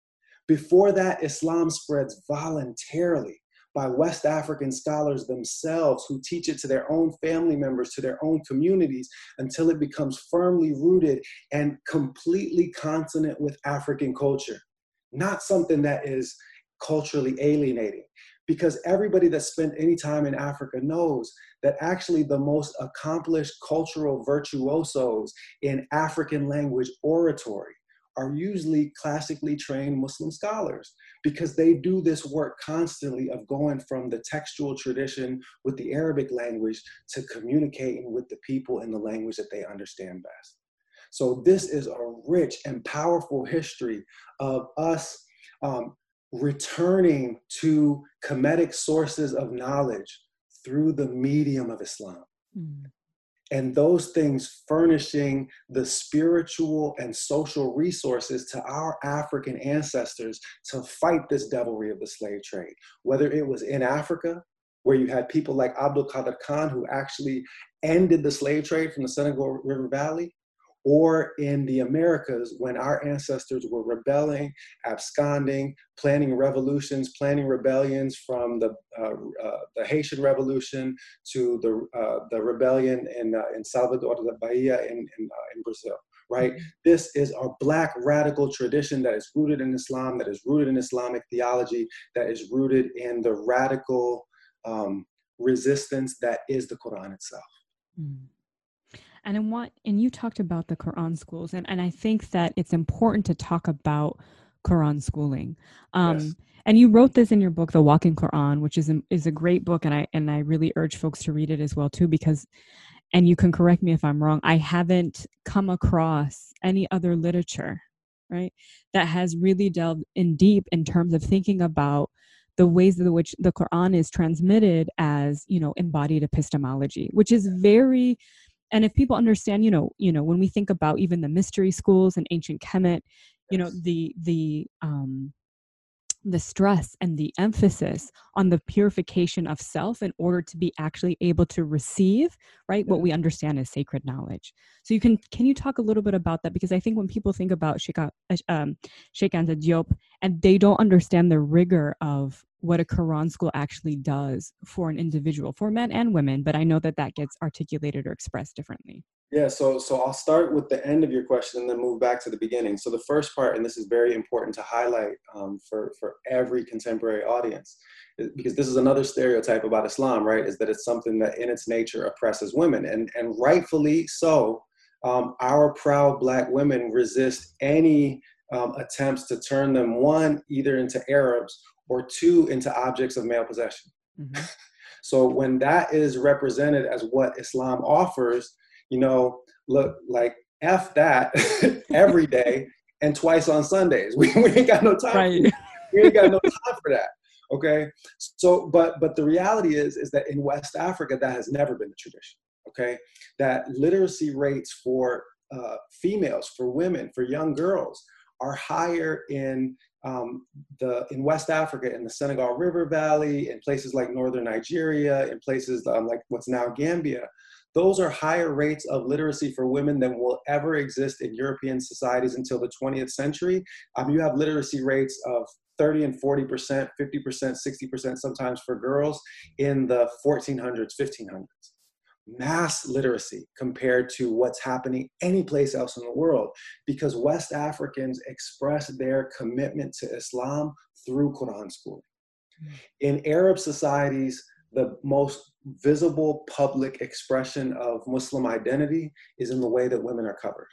Before that, Islam spreads voluntarily by West African scholars themselves who teach it to their own family members, to their own communities, until it becomes firmly rooted and completely consonant with African culture. Not something that is culturally alienating, because everybody that spent any time in Africa knows that actually the most accomplished cultural virtuosos in African language oratory are usually classically trained Muslim scholars, because they do this work constantly of going from the textual tradition with the Arabic language to communicating with the people in the language that they understand best. So this is a rich and powerful history of us um, returning to Kemetic sources of knowledge through the medium of Islam. Mm. And those things furnishing the spiritual and social resources to our African ancestors to fight this devilry of the slave trade. Whether it was in Africa, where you had people like Abdul Qadir Khan, who actually ended the slave trade from the Senegal River Valley, or in the Americas, when our ancestors were rebelling, absconding, planning revolutions, planning rebellions, from the uh, uh, the Haitian Revolution to the uh, the rebellion in uh, in Salvador de Bahia in in, uh, in Brazil. Right? Mm-hmm. This is a Black radical tradition that is rooted in Islam, that is rooted in Islamic theology, that is rooted in the radical um, resistance that is the Quran itself. Mm. And I want, and you talked about the Quran schools, and, and I think that it's important to talk about Quran schooling. Um, yes. And you wrote this in your book, The Walking Quran, which is a, is a great book, and I and I really urge folks to read it as well too, because, and you can correct me if I'm wrong, I haven't come across any other literature, right, that has really delved in deep in terms of thinking about the ways in which the Quran is transmitted as, you know, embodied epistemology, which is very. And if people understand, you know, you know, when we think about even the mystery schools and ancient Kemet, you know, the the um, the stress and the emphasis on the purification of self in order to be actually able to receive, right, what we understand as sacred knowledge. So you can can you talk a little bit about that? Because I think when people think about Sheikh um, Sheikh Anta Diop, and they don't understand the rigor of what a Quran school actually does for an individual, for men and women, but I know that that gets articulated or expressed differently. Yeah, so so I'll start with the end of your question and then move back to the beginning. So the first part, and this is very important to highlight um, for, for every contemporary audience, because this is another stereotype about Islam, right, is that it's something that in its nature oppresses women. And, and rightfully so, um, our proud Black women resist any um, attempts to turn them, one, either into Arabs, or two, into objects of male possession. Mm-hmm. So when that is represented as what Islam offers, you know, look, like, F that every day and twice on Sundays. We, we ain't got no time. Right. We ain't got no time for that. Okay. So, but, but the reality is, is that in West Africa, that has never been the tradition. Okay. That literacy rates for uh, females, for women, for young girls are higher in um, the in West Africa, in the Senegal River Valley, in places like northern Nigeria, in places um, like what's now Gambia. Those are higher rates of literacy for women than will ever exist in European societies until the twentieth century. Um, you have literacy rates of thirty and forty percent, fifty percent, sixty percent sometimes for girls in the fourteen hundreds, fifteen hundreds. Mass literacy compared to what's happening any place else in the world, because West Africans express their commitment to Islam through Quran schooling. In Arab societies, the most visible public expression of Muslim identity is in the way that women are covered.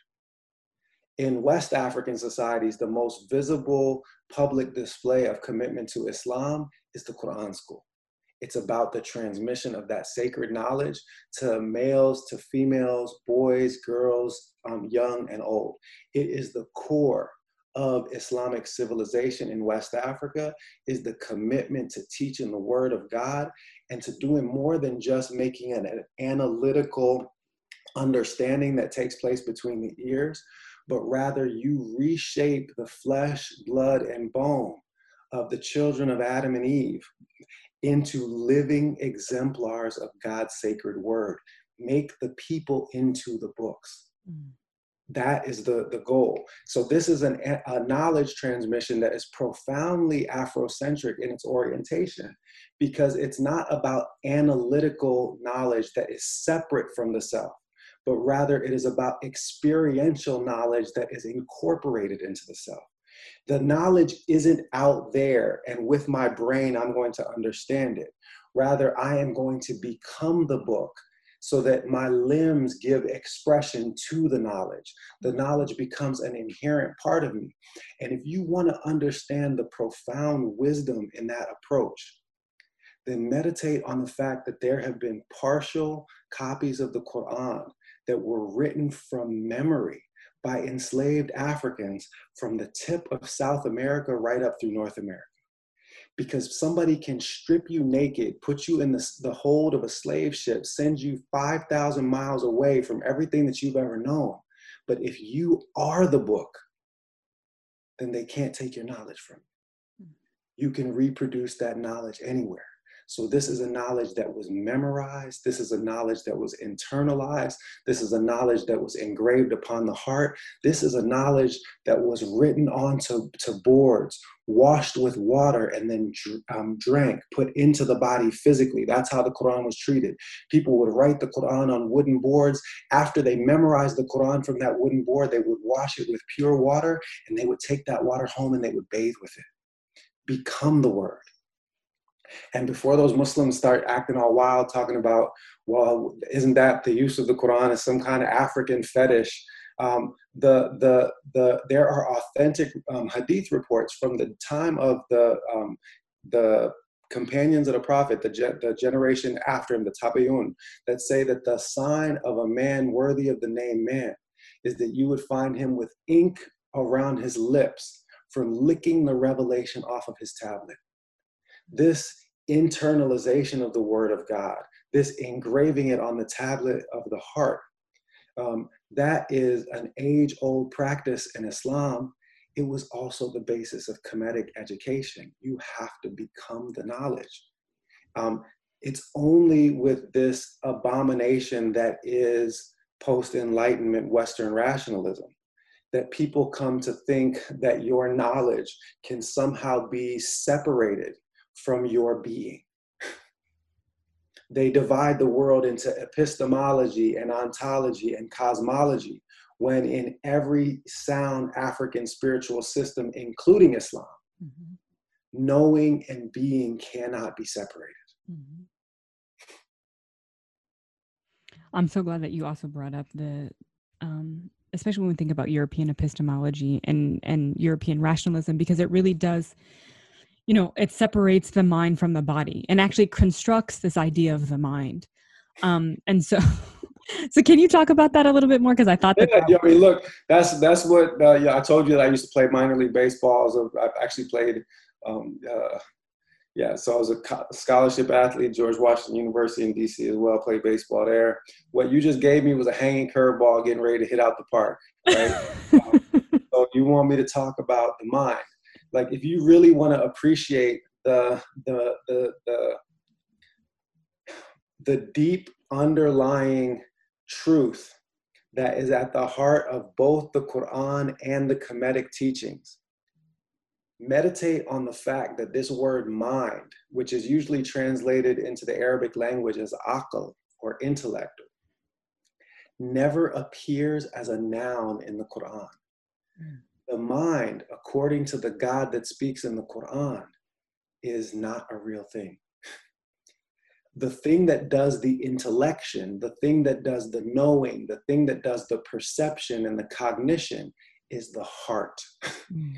In West African societies, the most visible public display of commitment to Islam is the Quran school. It's about the transmission of that sacred knowledge to males, to females, boys, girls, um, young and old. It is the core of Islamic civilization in West Africa, is the commitment to teaching the word of God and to doing more than just making an, an analytical understanding that takes place between the ears, but rather you reshape the flesh, blood, and bone of the children of Adam and Eve into living exemplars of God's sacred word. Make the people into the books. Mm. That is the, the goal. So this is an, a knowledge transmission that is profoundly Afrocentric in its orientation, because it's not about analytical knowledge that is separate from the self, but rather it is about experiential knowledge that is incorporated into the self. The knowledge isn't out there and with my brain I'm going to understand it. Rather, I am going to become the book so that my limbs give expression to the knowledge. The knowledge becomes an inherent part of me. And if you want to understand the profound wisdom in that approach, then meditate on the fact that there have been partial copies of the Quran that were written from memory by enslaved Africans from the tip of South America right up through North America. Because somebody can strip you naked, put you in the, the hold of a slave ship, send you five thousand miles away from everything that you've ever known. But if you are the book, then they can't take your knowledge from you. You can reproduce that knowledge anywhere. So this is a knowledge that was memorized. This is a knowledge that was internalized. This is a knowledge that was engraved upon the heart. This is a knowledge that was written onto to boards, washed with water, and then um, drank, put into the body physically. That's how the Quran was treated. People would write the Quran on wooden boards. After they memorized the Quran from that wooden board, they would wash it with pure water, and they would take that water home and they would bathe with it. Become the word. And before those Muslims start acting all wild, talking about, well, isn't that the use of the Quran as some kind of African fetish? Um, the, the, the, there are authentic um, hadith reports from the time of the, um, the companions of the Prophet, the, ge- the generation after him, the Tabi'un, that say that the sign of a man worthy of the name man is that you would find him with ink around his lips from licking the revelation off of his tablet. This internalization of the word of God, this engraving it on the tablet of the heart, um, that is an age-old practice in Islam. It was also the basis of Kemetic education. You have to become the knowledge. Um, it's only with this abomination that is post-Enlightenment Western rationalism that people come to think that your knowledge can somehow be separated from your being. They divide the world into epistemology and ontology and cosmology, when in every sound African spiritual system, including Islam, mm-hmm. knowing and being cannot be separated. Mm-hmm. I'm so glad that you also brought up the, um, especially when we think about European epistemology and, and European rationalism, because it really does, you know, it separates the mind from the body and actually constructs this idea of the mind. Um, and so, so can you talk about that a little bit more? Because I thought that. Yeah, that yeah, I mean, look, that's that's what. Uh, yeah, I told you that I used to play minor league baseball. So I've actually played. Um, uh, yeah, so I was a co- scholarship athlete, George Washington University in D C as well. Played baseball there. What you just gave me was a hanging curveball, getting ready to hit out the park. Right. um, so if you want me to talk about the mind. Like, if you really want to appreciate the, the, the, the, the deep underlying truth that is at the heart of both the Quran and the Kemetic teachings, meditate on the fact that this word mind, which is usually translated into the Arabic language as aql or intellect, never appears as a noun in the Quran. Mm. The mind, according to the God that speaks in the Quran, is not a real thing. The thing that does the intellection, the thing that does the knowing, the thing that does the perception and the cognition is the heart. Mm.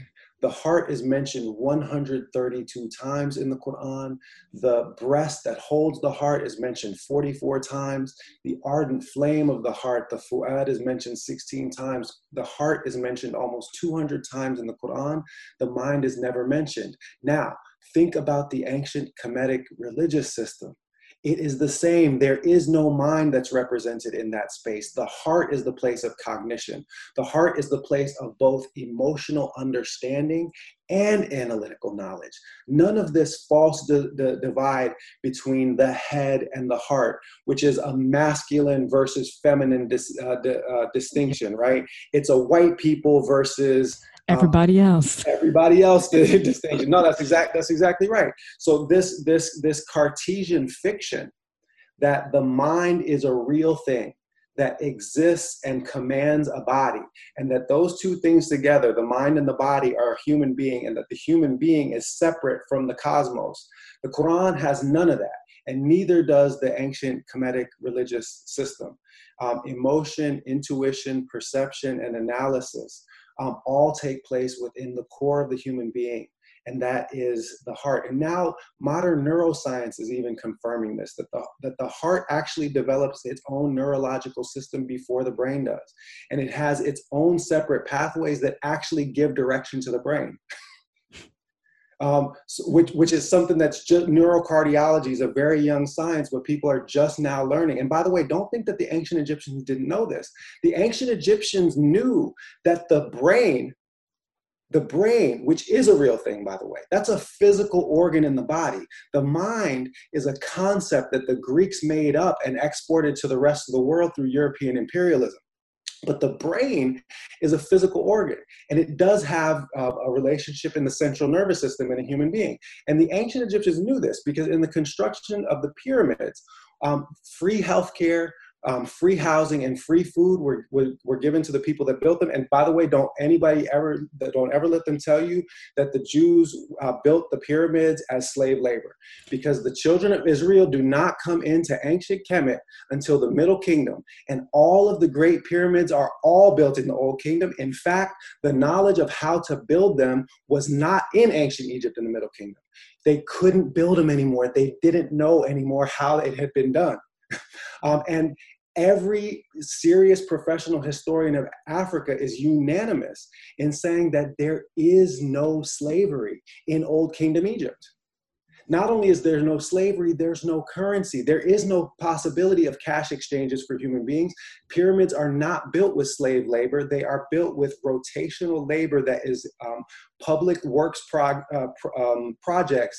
The heart is mentioned one hundred thirty-two times in the Quran. The breast that holds the heart is mentioned forty-four times. The ardent flame of the heart, the fu'ad, is mentioned sixteen times. The heart is mentioned almost two hundred times in the Quran. The mind is never mentioned. Now, think about the ancient Kemetic religious system. It is the same. There is no mind that's represented in that space. The heart is the place of cognition. The heart is the place of both emotional understanding and analytical knowledge. None of this false di- di- divide between the head and the heart, which is a masculine versus feminine dis- uh, di- uh, distinction, right? It's a white people versus everybody um, else. Everybody else did distinction. No, that's exact. That's exactly right. So this this this Cartesian fiction that the mind is a real thing that exists and commands a body, and that those two things together, the mind and the body, are a human being, and that the human being is separate from the cosmos. The Quran has none of that, and neither does the ancient Kemetic religious system. Um, emotion, intuition, perception, and analysis Um, all take place within the core of the human being, and that is the heart. And now modern neuroscience is even confirming this, that the, that the heart actually develops its own neurological system before the brain does. And it has its own separate pathways that actually give direction to the brain. Um, so, which, which is something that's just, neurocardiology is a very young science, but people are just now learning. And by the way, don't think that the ancient Egyptians didn't know this. The ancient Egyptians knew that the brain, the brain, which is a real thing, by the way, that's a physical organ in the body. The mind is a concept that the Greeks made up and exported to the rest of the world through European imperialism. But the brain is a physical organ, and it does have uh, a relationship in the central nervous system in a human being. And the ancient Egyptians knew this because in the construction of the pyramids, um, free healthcare, um, free housing, and free food were, were, were given to the people that built them. And by the way, don't anybody ever, don't ever let them tell you that the Jews uh, built the pyramids as slave labor, because the children of Israel do not come into ancient Kemet until the Middle Kingdom. And all of the great pyramids are all built in the Old Kingdom. In fact, the knowledge of how to build them was not in ancient Egypt in the Middle Kingdom. They couldn't build them anymore. They didn't know anymore how it had been done. um, and Every serious professional historian of Africa is unanimous in saying that there is no slavery in Old Kingdom Egypt. Not only is there no slavery, there's no currency. There is no possibility of cash exchanges for human beings. Pyramids are not built with slave labor. They are built with rotational labor that is um, public works prog- uh, pr- um, projects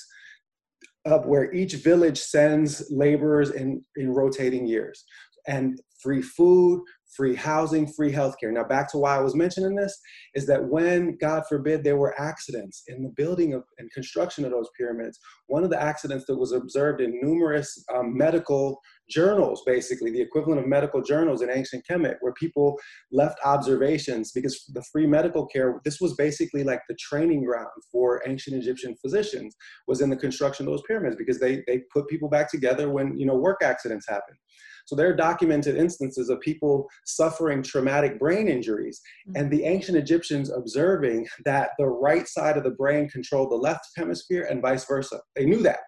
uh, where each village sends laborers in, in rotating years. And free food, free housing, free healthcare. Now, back to why I was mentioning this, is that when, God forbid, there were accidents in the building of and construction of those pyramids, one of the accidents that was observed in numerous um, medical journals, basically the equivalent of medical journals in ancient Kemet, where people left observations, because the free medical care, this was basically like the training ground for ancient Egyptian physicians, was in the construction of those pyramids, because they, they put people back together when, you know, work accidents happen. So there are documented instances of people suffering traumatic brain injuries, and the ancient Egyptians observing that the right side of the brain controlled the left hemisphere and vice versa. They knew that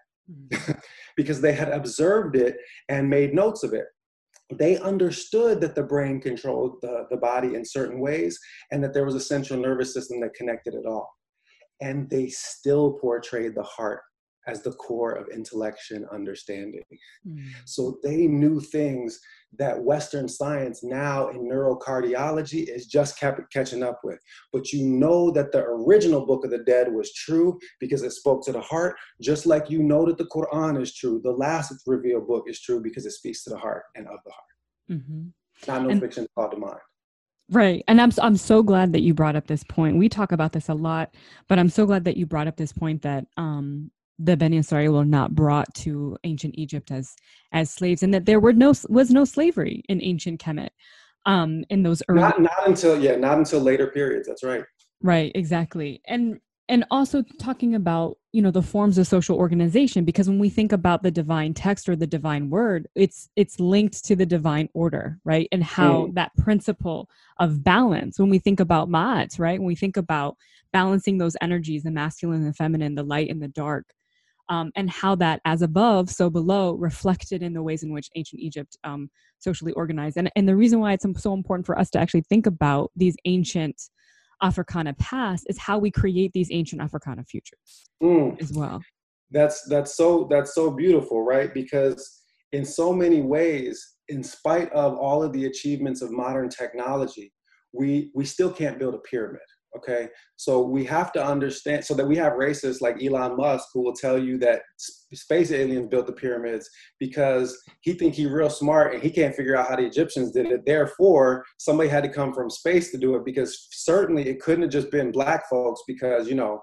because they had observed it and made notes of it. They understood that the brain controlled the, the body in certain ways, and that there was a central nervous system that connected it all. And they still portrayed the heart as the core of intellection understanding. Mm. So they knew things that Western science now in neurocardiology is just kept catching up with. But you know that the original Book of the Dead was true because it spoke to the heart, just like you know that the Quran is true. The last revealed book is true because it speaks to the heart and of the heart. Mm-hmm. Not no and- fiction called the mind. Right. And I'm I'm so glad that you brought up this point. We talk about this a lot, but I'm so glad that you brought up this point that um, the Beni Israel were not brought to ancient Egypt as as slaves, and that there were no was no slavery in ancient Kemet um, in those early. Not not until yeah, not until later periods. That's right. Right. Exactly. And and also talking about, you know, the forms of social organization, because when we think about the divine text or the divine word, it's it's linked to the divine order, right? And how mm. that principle of balance, when we think about ma'at, right? When we think about balancing those energies, the masculine and the feminine, the light and the dark, um, and how that as above, so below, reflected in the ways in which ancient Egypt um, socially organized. And, and the reason why it's so important for us to actually think about these ancient Africana past is how we create these ancient Africana futures mm. as well. That's that's so that's so beautiful, right? Because in so many ways, in spite of all of the achievements of modern technology, we we still can't build a pyramid. Okay, so we have to understand, so that we have racists like Elon Musk who will tell you that space aliens built the pyramids because he think he real smart and he can't figure out how the Egyptians did it. Therefore, somebody had to come from space to do it, because certainly it couldn't have just been black folks, because, you know.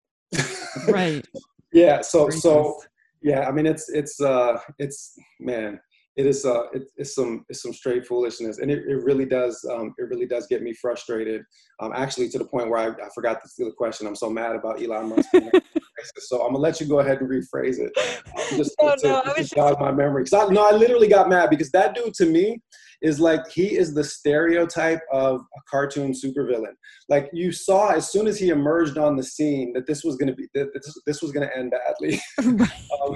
Right. Yeah. So, so yeah, I mean, it's, it's, uh, it's, man, it is, uh, it, it's some, it's some straight foolishness. And it, it really does, um, it really does get me frustrated. Um, actually to the point where I, I forgot to steal the question. I'm so mad about Elon Musk. So I'm gonna let you go ahead and rephrase it. Um, just no, to, no, to, I to was jog just... my memory. Cause I, no, I literally got mad because that dude to me is like, he is the stereotype of a cartoon supervillain. Like, you saw as soon as he emerged on the scene that this was going to be, that this, this was going to end badly. um,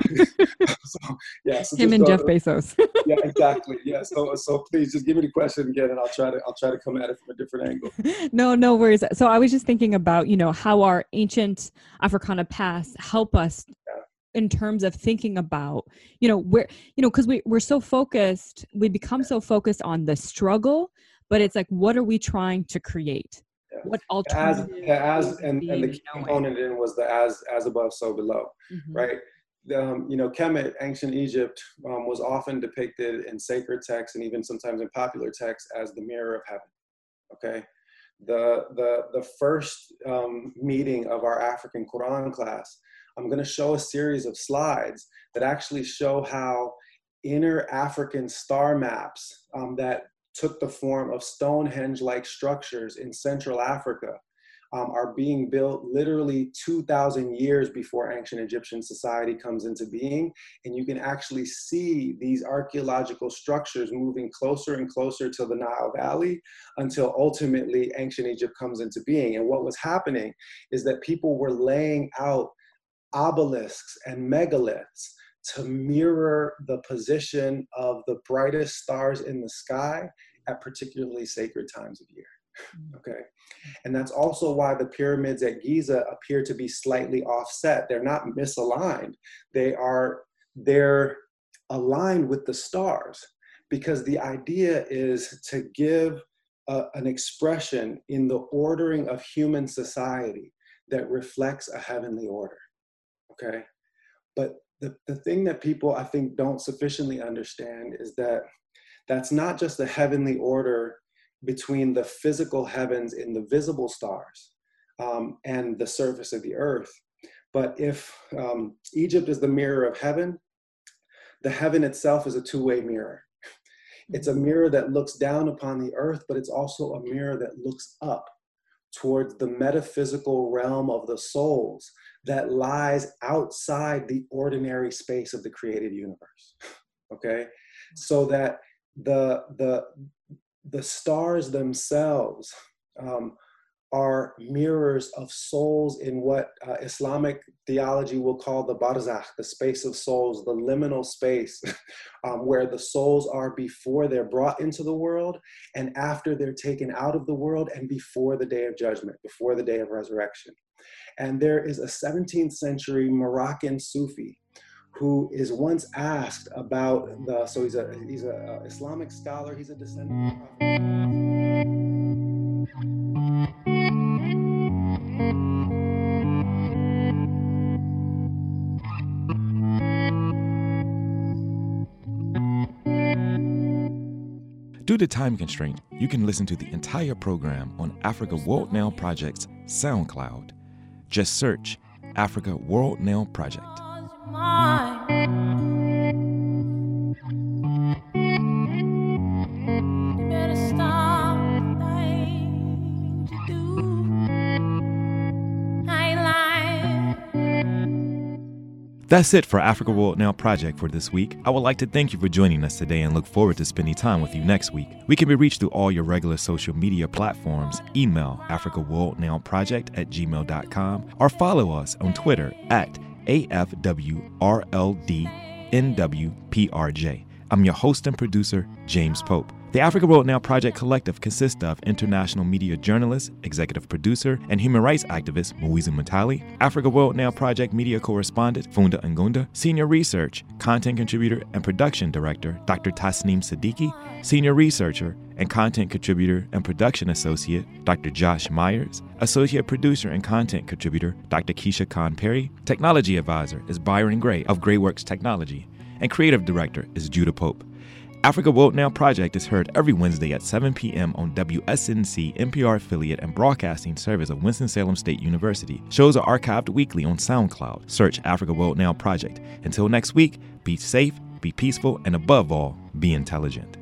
so, yeah. So Him and go, Jeff Bezos. Yeah, exactly. Yeah. So, so please just give me the question again, and I'll try to, I'll try to come at it from a different angle. No, no worries. So I was just thinking about, you know, how our ancient Africana past help us yeah. in terms of thinking about, you know, where, you know, because we, we're so focused, we become so focused on the struggle, but it's like, what are we trying to create? Yeah. What alternative? As, as and, and the key component in was the as, as above, so below, mm-hmm. right? Um, you know, Kemet, ancient Egypt, um, was often depicted in sacred texts and even sometimes in popular texts as the mirror of heaven, okay? The, the, the first um, meeting of our African Quran class, I'm going to show a series of slides that actually show how inner African star maps um, that took the form of Stonehenge-like structures in Central Africa um, are being built literally two thousand years before ancient Egyptian society comes into being. And you can actually see these archaeological structures moving closer and closer to the Nile Valley until ultimately ancient Egypt comes into being. And what was happening is that people were laying out obelisks and megaliths to mirror the position of the brightest stars in the sky at particularly sacred times of year. Okay. And that's also why the pyramids at Giza appear to be slightly offset. They're not misaligned. They are, they're aligned with the stars, because the idea is to give a, an expression in the ordering of human society that reflects a heavenly order. Okay. But the, the thing that people, I think, don't sufficiently understand is that that's not just a heavenly order between the physical heavens in the visible stars um, and the surface of the earth. But if um, Egypt is the mirror of heaven, the heaven itself is a two-way mirror. It's a mirror that looks down upon the earth, but it's also a mirror that looks up towards the metaphysical realm of the souls that lies outside the ordinary space of the created universe. Okay? So that the, the, the stars themselves um, are mirrors of souls in what uh, Islamic theology will call the barzakh, the space of souls, the liminal space um, where the souls are before they're brought into the world and after they're taken out of the world and before the day of judgment, before the day of resurrection. And there is a seventeenth century Moroccan Sufi who is once asked about the, so he's a he's a uh, Islamic scholar, he's a descendant of Due to time constraint, you can listen to the entire program on Africa World Now Project's SoundCloud. Just search Africa World Now Project. That's it for Africa World Now Project for this week. I would like to thank you for joining us today and look forward to spending time with you next week. We can be reached through all your regular social media platforms. Email africa world now project at gmail dot com or follow us on Twitter at A F W R L D N W P R J. I'm your host and producer, James Pope. The Africa World Now Project Collective consists of international media journalist, executive producer, and human rights activist Muizu Mutali, Africa World Now Project media correspondent Funda Ngunda, senior research, content contributor, and production director Doctor Tasneem Siddiqui, senior researcher and content contributor and production associate Doctor Josh Myers, associate producer and content contributor Doctor Keisha Khan Perry, technology advisor is Byron Gray of Grayworks Technology, and creative director is Judah Pope. Africa World Now Project is heard every Wednesday at seven p.m. on W S N C, N P R affiliate and broadcasting service of Winston-Salem State University. Shows are archived weekly on SoundCloud. Search Africa World Now Project. Until next week, be safe, be peaceful, and above all, be intelligent.